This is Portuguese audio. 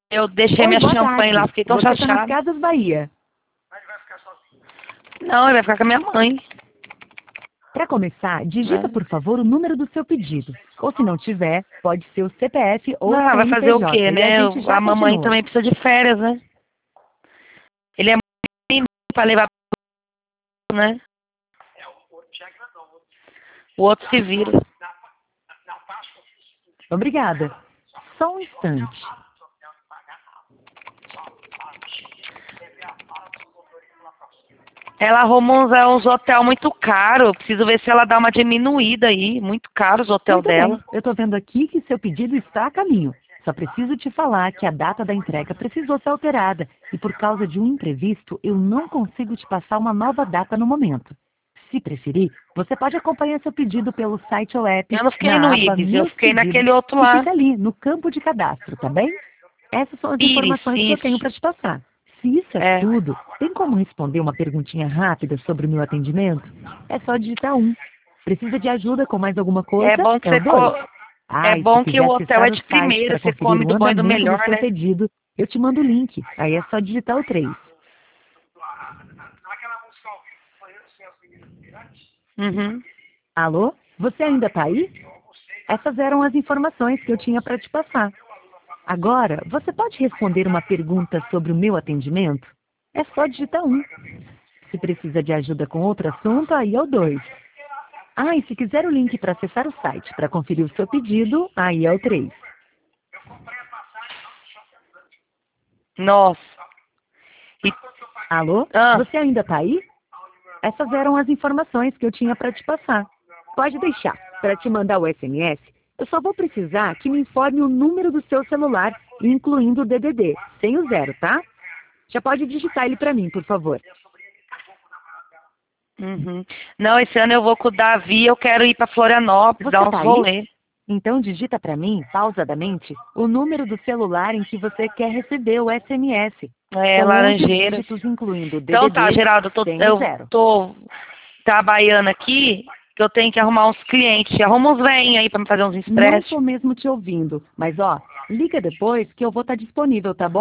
Eu deixei Oi, minha boa champanhe tarde. lá, fiquei tão Você tá nas chateada. Casas Bahia. Não, ele vai ficar com a minha mãe. Para começar, digita, Né? por favor, o número do seu pedido. Ou se não tiver, pode ser o CPF ou Não, vai fazer o quê, CNPJ. E a né? gente já A mamãe continua. também precisa de férias, né? Ele é muito pra levar, né? O outro se vira. Obrigada. Só um instante. Ela arrumou uns hotel muito caro. Preciso ver se ela dá uma diminuída aí. Muito caro os hotel Muito bem. dela. Eu tô vendo aqui que seu pedido está a caminho. Só preciso te falar que a data da entrega precisou ser alterada. E por causa de um imprevisto, eu não consigo te passar uma nova data no momento. Se preferir, você pode acompanhar seu pedido pelo site ou app Eu não fiquei no na aba Ibis, eu Meus fiquei Pedidos, naquele outro que lá. fica ali no campo de cadastro, tá bem? Essas são as Iris, informações que eu tenho isso. para te passar. Se isso é É. tudo, tem como responder uma perguntinha rápida sobre o meu atendimento? É só digitar 1. Precisa de ajuda com mais alguma É coisa? bom que É o você 2. é E se bom que quiser o hotel é acessar o de site primeira, para você conferir come o do bom e do andamento do melhor, seu né? pedido, eu te mando o link. Aí é só digitar o 3. Uhum. Alô? Você ainda está aí? Essas eram as informações que eu tinha para te passar. Agora, você pode responder uma pergunta sobre o meu atendimento? É só digitar 1. Se precisa de ajuda com outro assunto, aí é o 2. E se quiser o link para acessar o site para conferir o seu pedido, aí é o 3. Nossa. E... Alô? Ah, Você ainda está aí? Essas eram as informações que eu tinha para te passar. Pode deixar. Para te mandar o SMS, eu só vou precisar que me informe o número do seu celular, incluindo o DDD, sem o 0, tá? Já pode digitar ele para mim, por favor. uhum. Não, esse ano eu vou com o Davi, eu quero ir para Florianópolis, Você dar uns está aí? rolê. Então digita para mim, pausadamente, o número do celular em que você quer receber o SMS, É, com 11 Laranjeiras. dígitos, incluindo o Então tá, DDD, Geraldo, sem o eu 0. tô trabalhando aqui, que eu tenho que arrumar uns clientes. Arruma uns vem aí para me fazer uns Não expressos. estou mesmo te ouvindo, mas liga depois que eu vou estar disponível, tá bom?